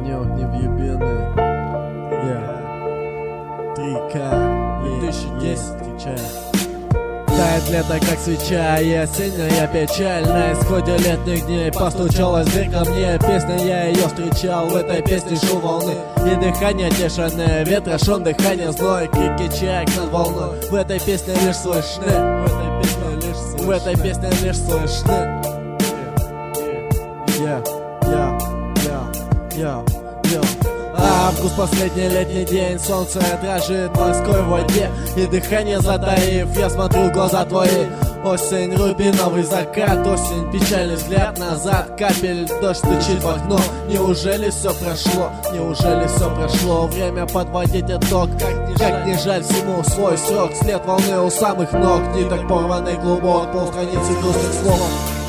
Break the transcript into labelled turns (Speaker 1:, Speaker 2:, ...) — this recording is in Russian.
Speaker 1: Огонек не въебенный. 3К 2010 встречаю. Тает лето, как свеча, и осенняя печаль. На исходе летних дней постучалась дверь ко мне. Песня, я ее встречал, в этой песне шум волны и дыхание тишины, ветра шум, дыхание злой, крики чаек над волной. В этой песне лишь слышны, в этой песне лишь слышны. Август, последний летний день, солнце дрожит в морской воде, и дыхание затаив, я смотрю в глаза твои. Осень, рубиновый закат, осень, печальный взгляд назад, капель, дождь стучит в окно. Неужели все прошло, неужели все прошло? Время подводить итог, как не жаль всему свой срок. След волны у самых ног, ниток порванный клубок, полстраницы грустных слов.